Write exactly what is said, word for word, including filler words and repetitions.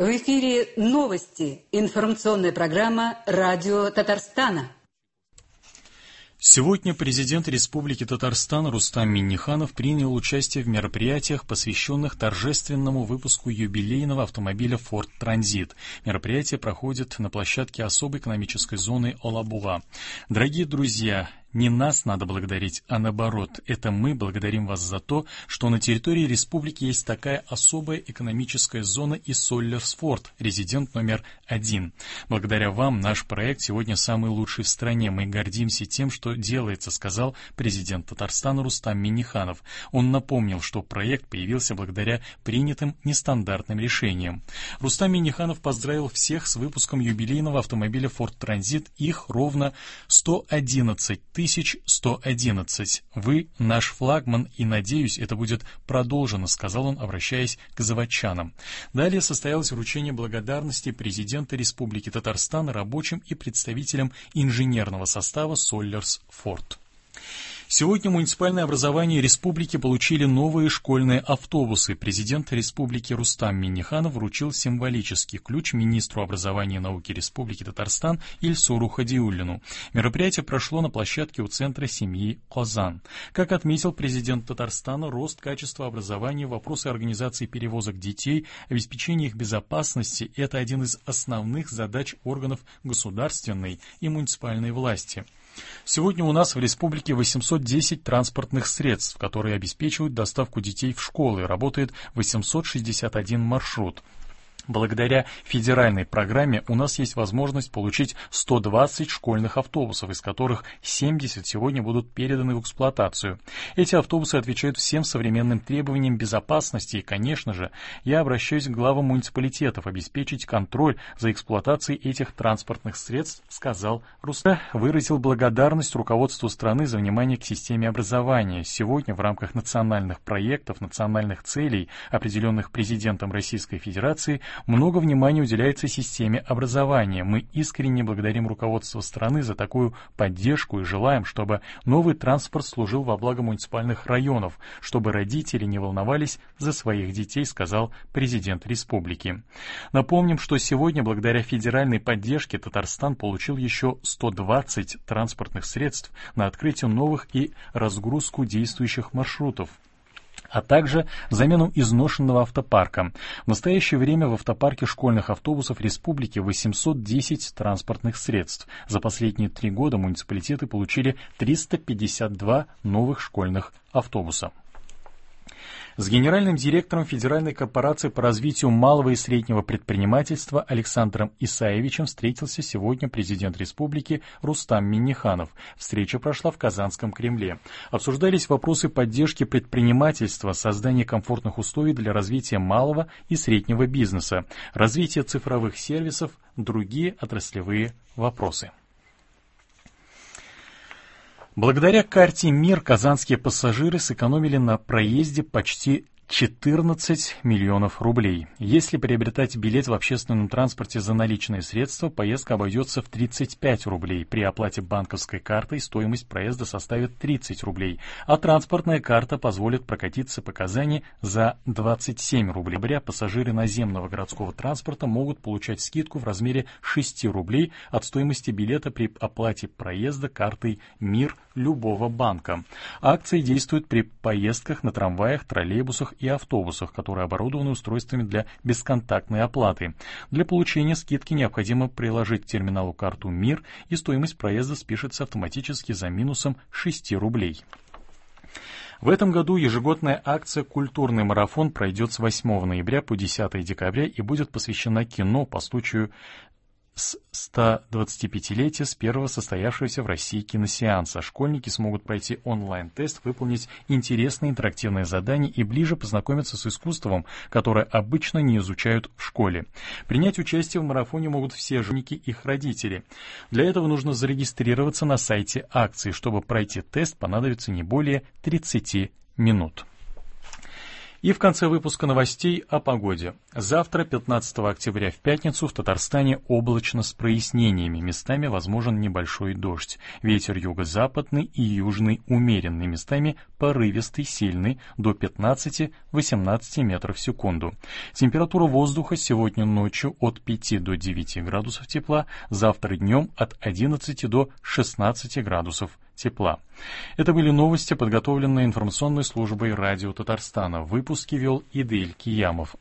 В эфире новости. Информационная программа «Радио Татарстана». Сегодня президент Республики Татарстан Рустам Минниханов принял участие в мероприятиях, посвященных торжественному выпуску юбилейного автомобиля Ford Transit. Мероприятие проходит на площадке особой экономической зоны Алабуга. Дорогие друзья, не нас надо благодарить, а наоборот, это мы благодарим вас за то, что на территории республики есть такая особая экономическая зона и Соллерсфорд, резидент номер один. Благодаря вам наш проект сегодня самый лучший в стране. Мы гордимся тем, что делается, сказал президент Татарстана Рустам Минниханов. Он напомнил, что проект появился благодаря принятым нестандартным решениям. Рустам Минниханов поздравил всех с выпуском юбилейного автомобиля Ford Transit. Их ровно сто одиннадцать тысяч сто одиннадцать. Вы наш флагман, и, надеюсь, это будет продолжено, сказал он, обращаясь к заводчанам. Далее состоялось вручение благодарности президента Республики Татарстан рабочим и представителям инженерного состава Соллерсфорд. Сегодня муниципальное образование республики получили новые школьные автобусы. Президент республики Рустам Минниханов вручил символический ключ министру образования и науки Республики Татарстан Ильсуру Хадиуллину. Мероприятие прошло на площадке у Центра семьи Козан. Как отметил президент Татарстана, рост качества образования, вопросы организации перевозок детей, обеспечения их безопасности – это один из основных задач органов государственной и муниципальной власти. Сегодня у нас в республике восемьсот десять транспортных средств, которые обеспечивают доставку детей в школы. Работает восемьсот шестьдесят один маршрут. Благодаря федеральной программе у нас есть возможность получить сто двадцать школьных автобусов, из которых семьдесят сегодня будут переданы в эксплуатацию. Эти автобусы отвечают всем современным требованиям безопасности, и, конечно же, я обращаюсь к главам муниципалитетов обеспечить контроль за эксплуатацией этих транспортных средств, сказал Рустам. Выразил благодарность руководству страны за внимание к системе образования. Сегодня в рамках национальных проектов, национальных целей, определенных президентом Российской Федерации, много внимания уделяется системе образования. Мы искренне благодарим руководство страны за такую поддержку и желаем, чтобы новый транспорт служил во благо муниципальных районов, чтобы родители не волновались за своих детей, сказал президент республики. Напомним, что сегодня благодаря федеральной поддержке Татарстан получил еще сто двадцать транспортных средств на открытие новых и разгрузку действующих маршрутов, а также замену изношенного автопарка. В настоящее время в автопарке школьных автобусов республики восемьсот десять транспортных средств. За последние три года муниципалитеты получили триста пятьдесят два новых школьных автобуса. С генеральным директором Федеральной корпорации по развитию малого и среднего предпринимательства Александром Исаевичем встретился сегодня президент республики Рустам Минниханов. Встреча прошла в Казанском Кремле. Обсуждались вопросы поддержки предпринимательства, создания комфортных условий для развития малого и среднего бизнеса, развития цифровых сервисов, другие отраслевые вопросы. Благодаря карте «Мир» казанские пассажиры сэкономили на проезде почти четырнадцать миллионов рублей. Если приобретать билет в общественном транспорте за наличные средства, поездка обойдется в тридцать пять рублей. При оплате банковской картой стоимость проезда составит тридцать рублей, а транспортная карта позволит прокатиться по Казани за двадцать семь рублей. Пассажиры наземного городского транспорта могут получать скидку в размере шесть рублей от стоимости билета при оплате проезда картой «Мир» любого банка. Акции действуют при поездках на трамваях, троллейбусах и автобусах, которые оборудованы устройствами для бесконтактной оплаты. Для получения скидки необходимо приложить к терминалу карту «Мир», и стоимость проезда спишется автоматически за минусом шесть рублей. В этом году ежегодная акция «Культурный марафон» пройдет с восьмого ноября по десятое декабря и будет посвящена кино по случаю с стодвадцатипятилетия с первого состоявшегося в России киносеанса. Школьники смогут пройти онлайн-тест, выполнить интересные интерактивные задания и ближе познакомиться с искусством, которое обычно не изучают в школе. Принять участие в марафоне могут все школьники и их родители. Для этого нужно зарегистрироваться на сайте акции. Чтобы пройти тест, понадобится не более тридцати минут. И в конце выпуска новостей о погоде. Завтра, пятнадцатого октября, в пятницу, в Татарстане облачно с прояснениями. Местами возможен небольшой дождь. Ветер юго-западный и южный умеренный, местами порывистый, сильный, до пятнадцати-восемнадцати метров в секунду. Температура воздуха сегодня ночью от пяти до девяти градусов тепла, завтра днем от одиннадцати до шестнадцати градусов тепла. Это были новости, подготовленные информационной службой радио Татарстана. В выпуске вел Идель Киямов.